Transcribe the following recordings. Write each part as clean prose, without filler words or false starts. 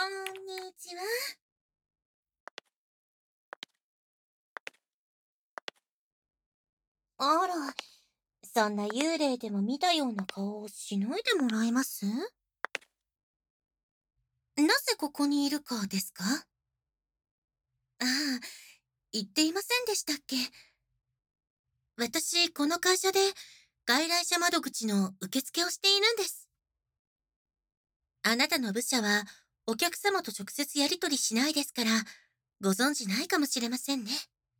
んにちは。あら、そんな幽霊でも見たような顔をしないでもらえます？なぜここにいるかですか？ああ、言っていませんでしたっけ？私、この会社で外来者窓口の受付をしているんです。あなたの部署はお客様と直接やり取りしないですから、ご存知ないかもしれませんね。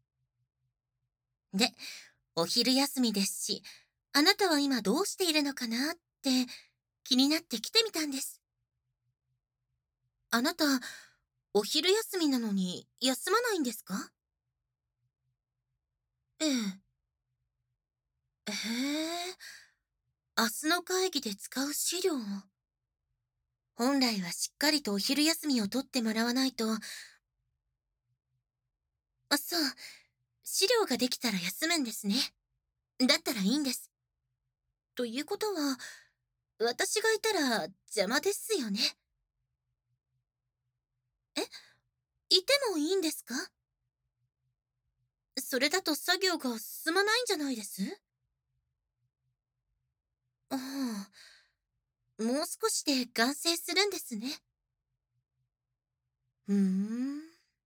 で、お昼休みですし、あなたは今どうしているのかなって気になって来てみたんです。あなた、お昼休みなのに休まないんですか？ええ。へえ。明日の会議で使う資料。本来はしっかりとお昼休みを取ってもらわないと。そう。資料ができたら休むんですね。だったらいいんです。ということは、私がいたら邪魔ですよね。え、いてもいいんですか？それだと作業が進まないんじゃないです？ああ、もう少しで完成するんですね。うーん。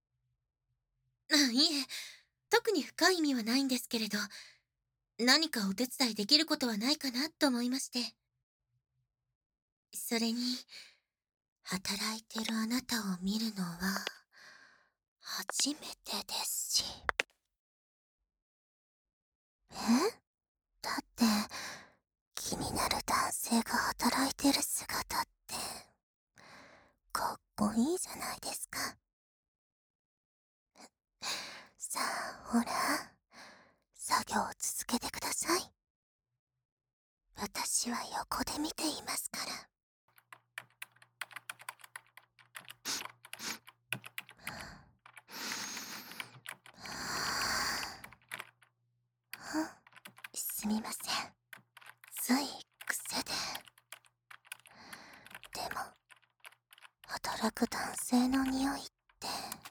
いえ、特に深い意味はないんですけれど、何かお手伝いできることはないかなと思いまして。それに、働いてるあなたを見るのは、初めてですし。え？だって、気になる男性が働いてる姿って、かっこいいじゃないですか。さあ、ほら、作業を続けてください。私は横で見ていますから。すみません。つい癖で。でも、働く男性の匂いって、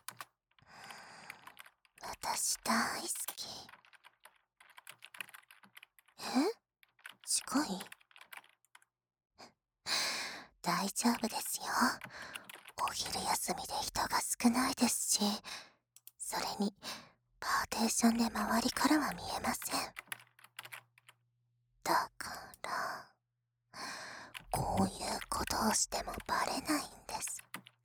私大好き。え？近い？大丈夫ですよ。お昼休みで人が少ないですし、それに、パーテーションで周りからは見えません。だから、こういうことをしてもバレないんです。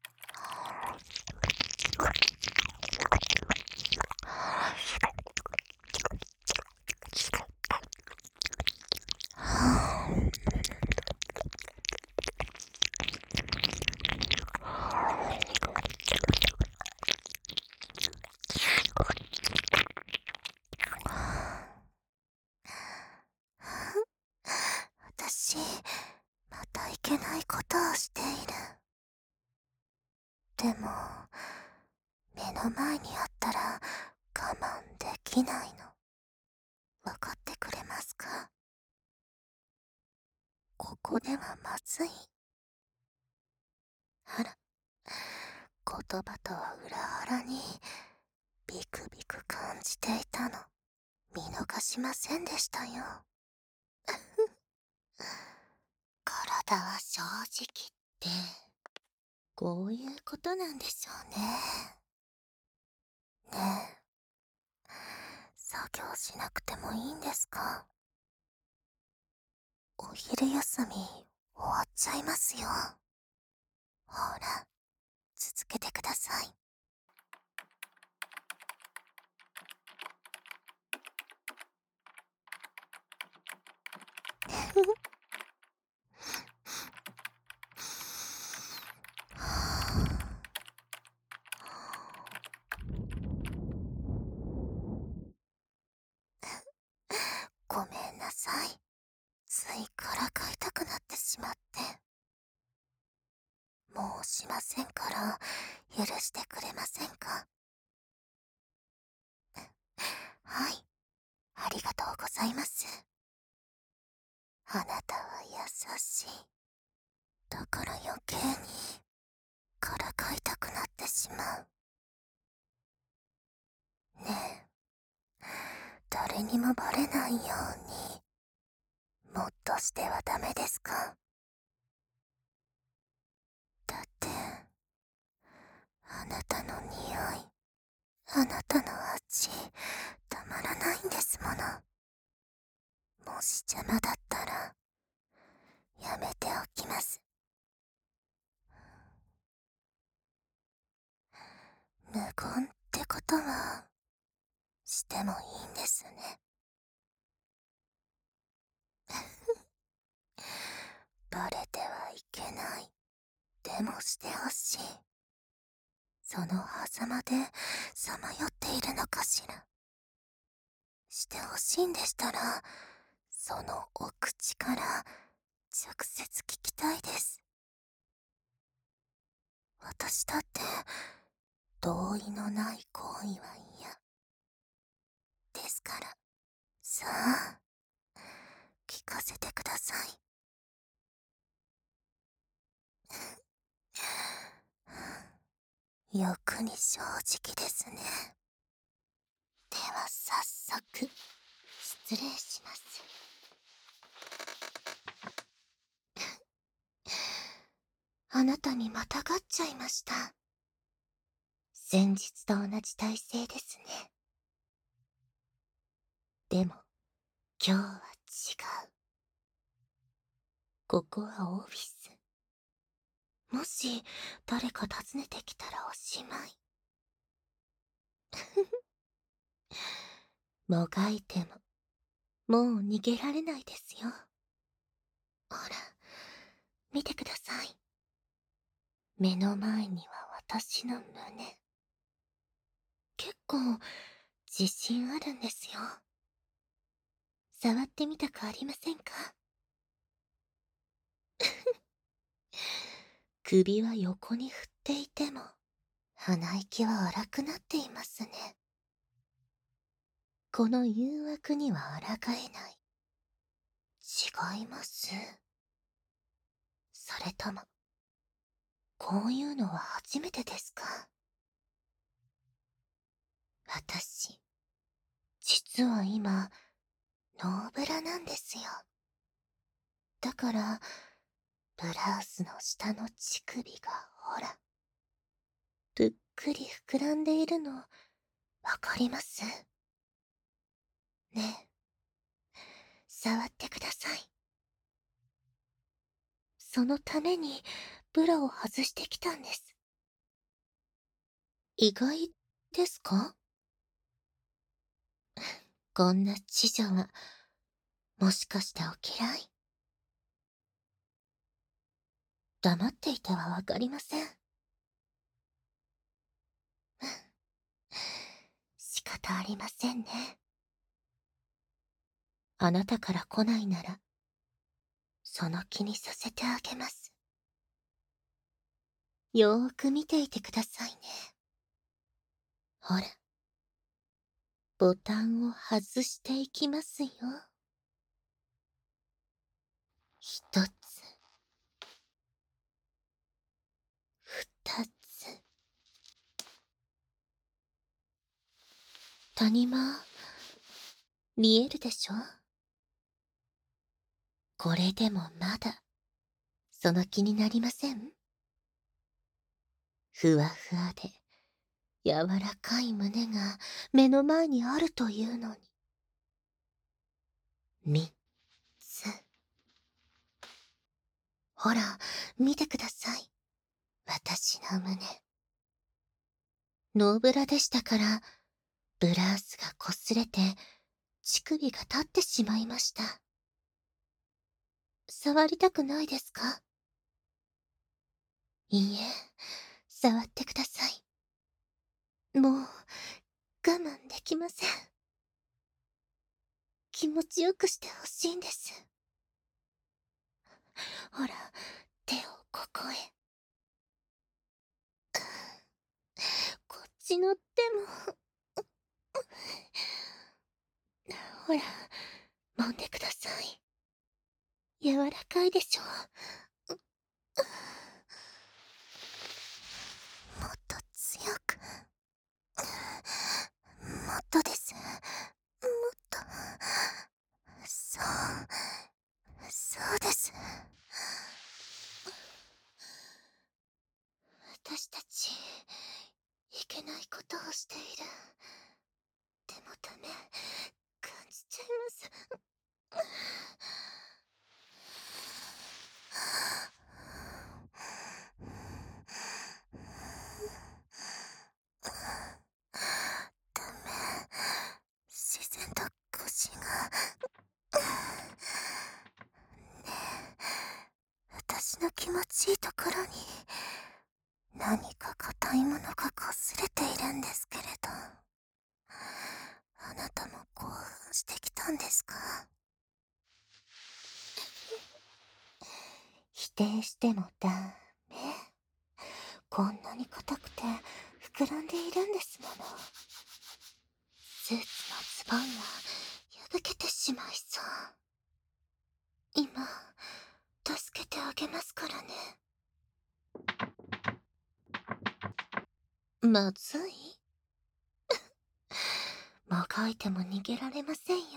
私、またいけないことをしている。でも、目の前にあったら我慢できないの。わかってくれますか？ここではまずい。あら、言葉とは裏腹にビクビク感じていたの。見逃しませんでしたよ。体は正直ってこういうことなんでしょうね。ねえ、作業しなくてもいいんですか？お昼休み終わっちゃいますよ。ほら、続けてください。ごめんなさい。ついからかいたくなってしまって。もうしませんから許してくれませんか？はい、ありがとうございます。あなたは優しい。だから余計にからかいたくなってしまう。ねえ、誰にもバレないように、もっとしてはダメですか？だって、あなたの匂い、あなたの味、たまらないんですもの。もし邪魔だったら、やめておきます。無言ってことは、してもいいんですね。バレてはいけない。でもしてほしい。その狭間でさまよっているのかしら。してほしいんでしたら、そのお口から直接聞きたいです。私だって同意のない行為は嫌ですから。さあ、聞かせてください。欲に正直ですね。では早速、失礼します。あなたにまたがっちゃいました。先日と同じ体勢ですね。でも、今日は違う。ここはオフィス。もし、誰か訪ねてきたらおしまい。もがいても、もう逃げられないですよ。ほら、見てください。目の前には私の胸。結構、自信あるんですよ。触ってみたくありませんか？首は横に振っていても、鼻息は荒くなっていますね。この誘惑には抗えない。違います。それとも、こういうのは初めてですか？私、実は今、ノーブラなんですよ。だから、ブラウスの下の乳首がほら、ぷっくり膨らんでいるの、わかります？ねえ、触ってください。そのために、ブラを外してきたんです。意外ですか？こんな知女は、もしかしてお嫌い？黙っていてはわかりません。仕方ありませんね。あなたから来ないなら、その気にさせてあげます。よーく見ていてくださいね。ほら、ボタンを外していきますよ。一つ、二つ。谷間、見えるでしょ？これでもまだ、その気になりません？ふわふわで、柔らかい胸が目の前にあるというのに。三つ。ほら、見てください。私の胸。ノーブラでしたから、ブラウスが擦れて、乳首が立ってしまいました。触りたくないですか？いいえ、触ってください。もう、我慢できません。気持ちよくしてほしいんです。ほら、手をここへ。こっちの手も。ほら、揉んでください。柔らかいでしょ。 放している。でもダメ。感じちゃいます。ダメ。自然と腰が。ねえ、私の気持ちいいところに何か硬いものが擦れているんですけれど、あなたも興奮してきたんですか？否定してもダメ。こんなに硬くて膨らんでいるんですもの。スーツのズボンが破けてしまいそう。今、助けてあげますからね。まずい？もがいても逃げられませんよ。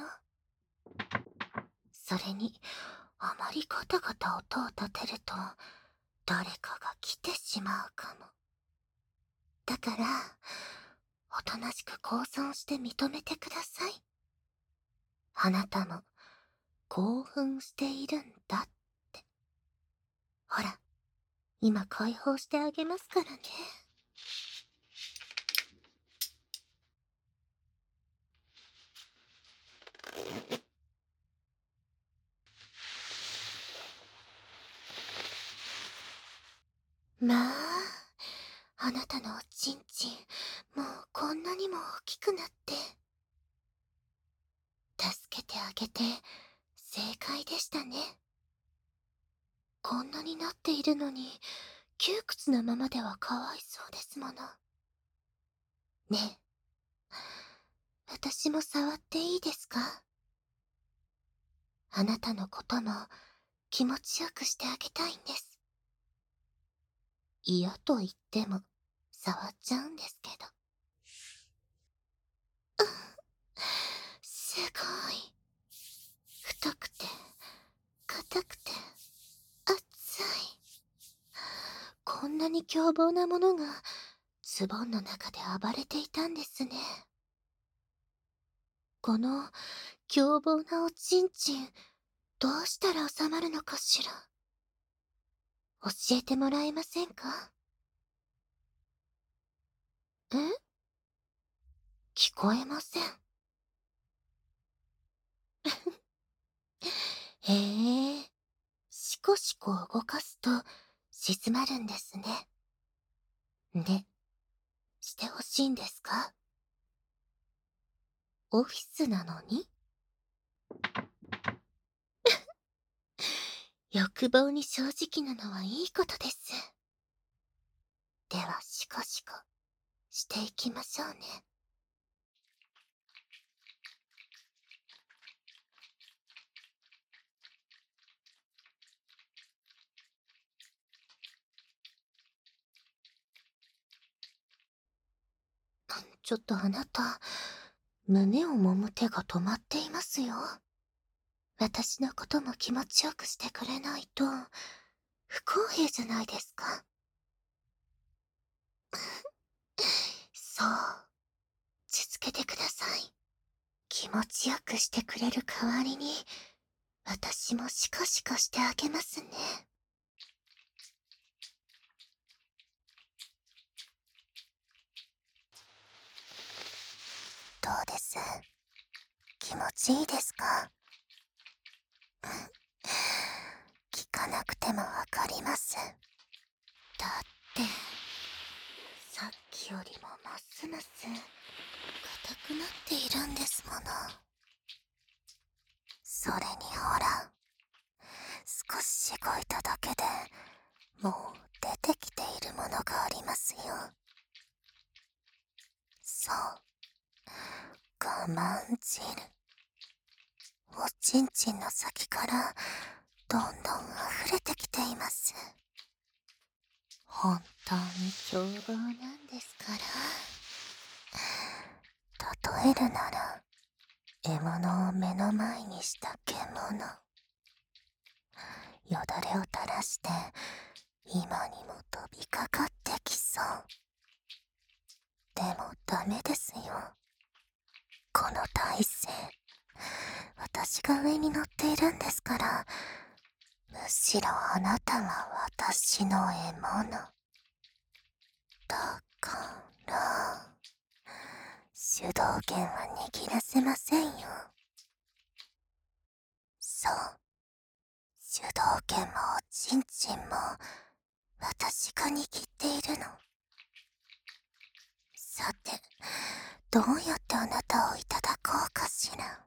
それに、あまりガタガタ音を立てると、誰かが来てしまうかも。だから、おとなしく降参して認めてください。あなたも、興奮しているんだって。ほら、今解放してあげますからね。まあ、あなたのおちんちん、もうこんなにも大きくなって。助けてあげて、正解でしたね。こんなになっているのに、窮屈なままではかわいそうですもの。ねえ、私も触っていいですか？あなたのことも気持ちよくしてあげたいんです。嫌と言っても、触っちゃうんですけど。すごい。太くて、硬くて、熱い。こんなに凶暴なものが、ズボンの中で暴れていたんですね。この、凶暴なおちんちん、どうしたら収まるのかしら。教えてもらえませんか？え？聞こえません。へえ、しこしこ動かすと静まるんですね。で、してほしいんですか？オフィスなのに？欲望に正直なのはいいことです。では、しこしこしていきましょうね。ちょっとあなた、胸を揉む手が止まっていますよ。私のことも気持ちよくしてくれないと、不公平じゃないですか。そう、続けてください。気持ちよくしてくれる代わりに、私もシコシコしてあげますね。どうです？気持ちいいですか？聞かなくてもわかります。だって、さっきよりもますます硬くなっているんですもの。それにほら、少ししごいただけでもう出てきているものがありますよ。そう、我慢汁。おちんちんの先からどんどん溢れてきています。本当に凶暴なんですから。例えるなら、獲物を目の前にした獣。よだれを垂らして今にも飛びかかってきそう。 でもダメですよ。この体勢、私が上に乗っているんですから、むしろあなたが私の獲物。だから、主導権は握らせませんよ。そう。主導権もおちんちんも私が握っているの。さて、どうやってあなたをいただこうかしら。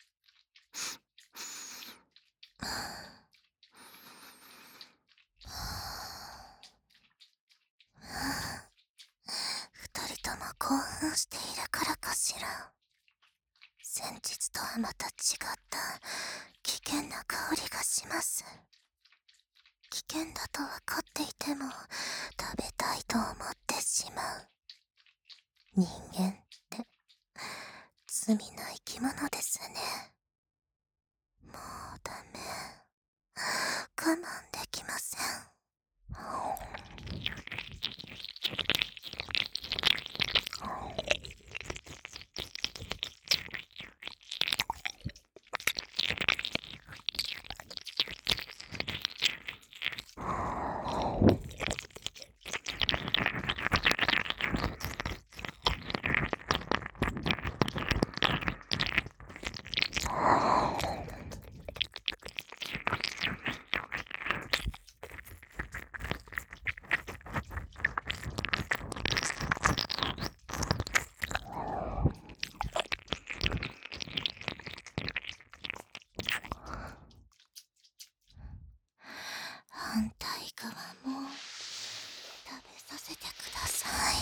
二人とも興奮しているからかしら。先日とはまた違った危険な香りがします。危険だと分かっていても食べたいと思ってしまう。人間って罪な生き物ですね。もうダメ。我慢できません。反対側も食べさせてください。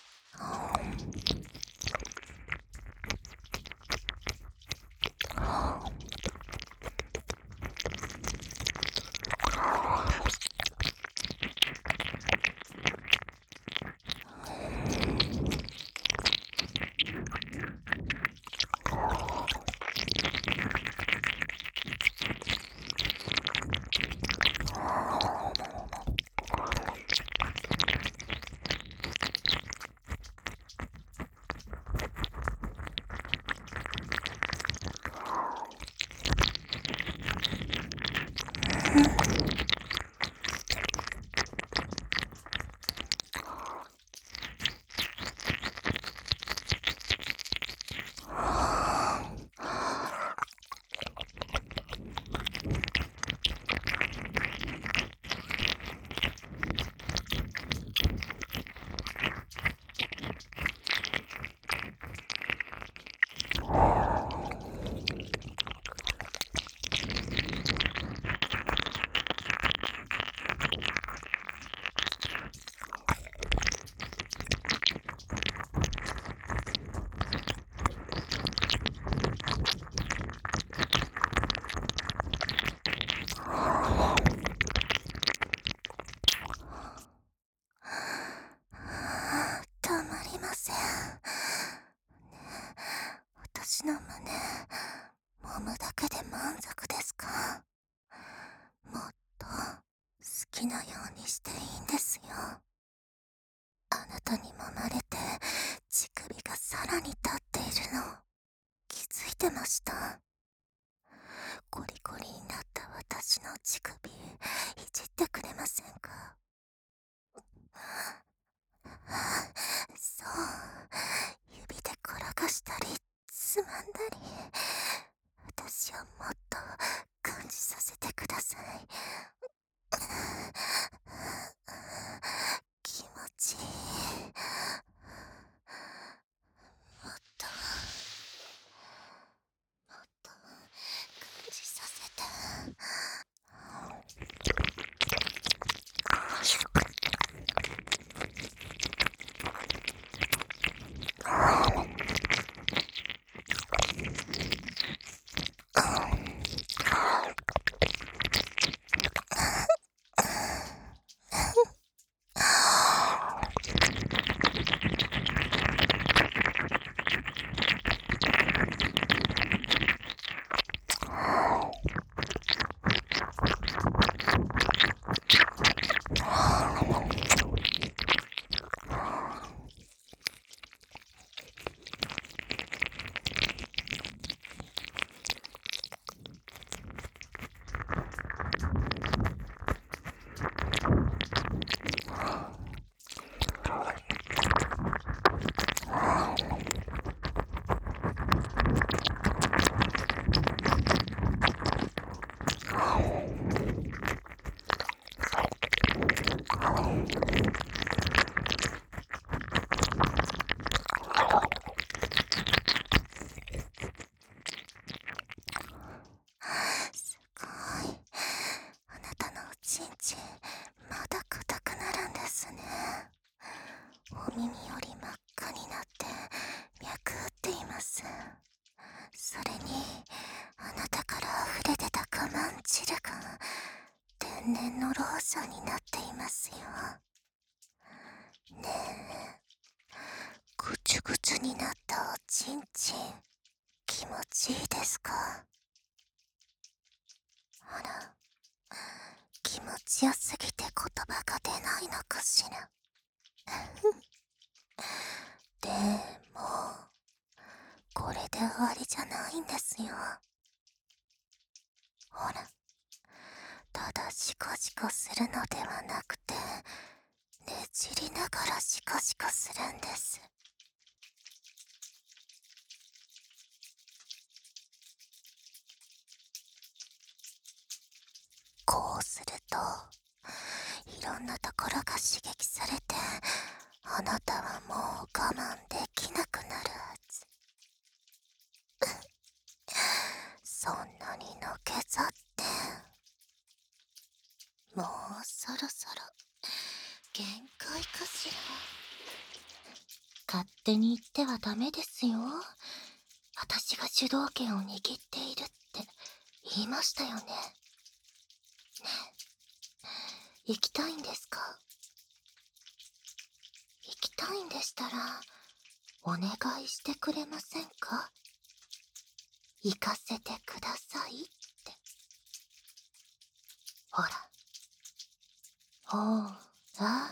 たまりません。私の胸、揉むだけで満足ですか？もっと好きなようにしていいんですよ。あなたに揉まれて乳首がさらに立っているの気づいてました。コリコリになった私の乳首いじってくれませんか？そう、指で転がしたりつまんだり、私をもっと感じさせてください。気持ちいい。もっと感じさせて。 ます。それに、あなたから溢れ出た我慢汁が天然のローションになっていますよ。ねえ、ぐちゅぐちゅになったおちんちん、気持ちいいですか？あら、気持ちよすぎて言葉が出ないのかしら。でも、これで終わりじゃないんですよ。ほら、ただシコシコするのではなくて、ねじりながらシコシコするんです。こうすると、いろんなところが刺激されて、あなたはもう我慢できなくなるはず。そんなにのけぞって、もうそろそろ限界かしら。勝手に言ってはダメですよ。私が主導権を握っているって言いましたよね。ねえ、行きたいんですか？行きたいんでしたら、お願いしてくれませんか？行かせてくださいって。ほら。ほら。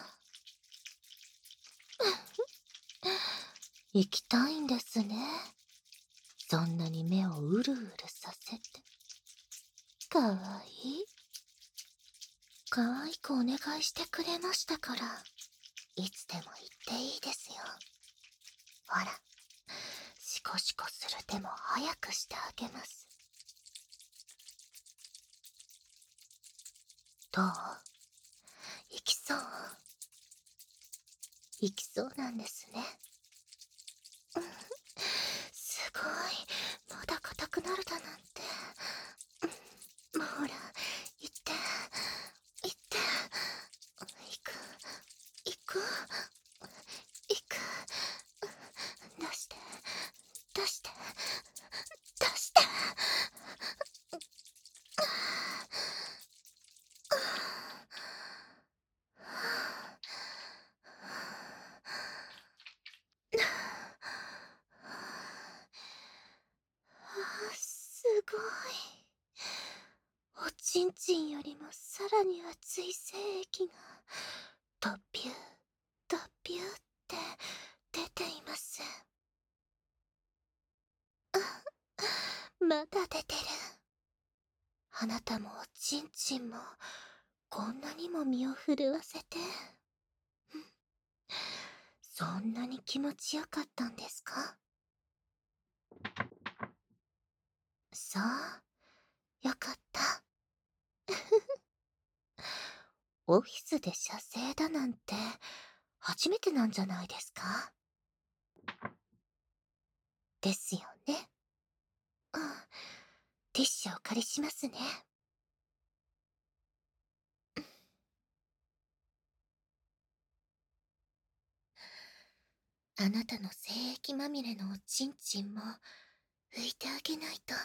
行きたいんですね。そんなに目をうるうるさせて。かわいい。かわいくお願いしてくれましたから、いつでも言っていいですよ。ほら、シコシコする手も早くしてあげます。どう？行きそう？行きそうなんですね。すごい、まだ硬くなるだなんて。ほら、行って、行って、行く、行く、行く、出して、出して、出して。すごい。おちんちんよりもさらに熱い精液が、ドピュー、ドピューって出ています。まだ出てる。あなたもおちんちんも、こんなにも身を震わせて。そんなに気持ちよかったんですか？そう、よかった。オフィスで射精だなんて、初めてなんじゃないですか？ですよね。うん、ティッシュお借りしますね。あなたの精液まみれのおちんちんも拭いてあげないと。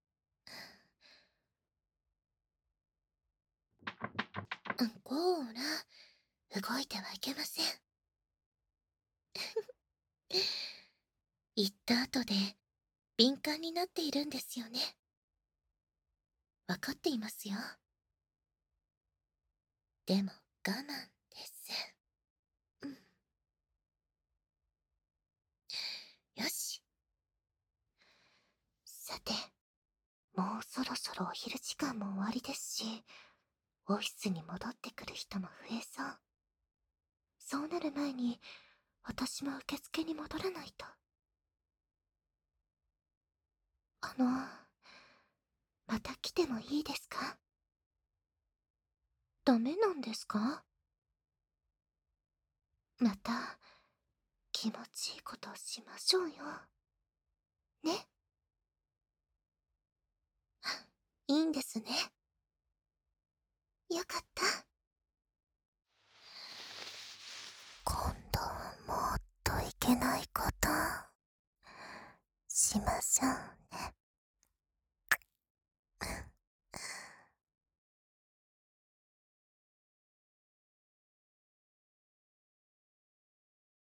こーら、動いてはいけません。言った後で敏感になっているんですよね。わかっていますよ。でも我慢です。うん。よし。さて、もうそろそろお昼時間も終わりですし、オフィスに戻ってくる人も増えそう。そうなる前に、私も受付に戻らないと。また来てもいいですか？ダメなんですか？また、気持ちいいことをしましょうよ。ね。いいんですね。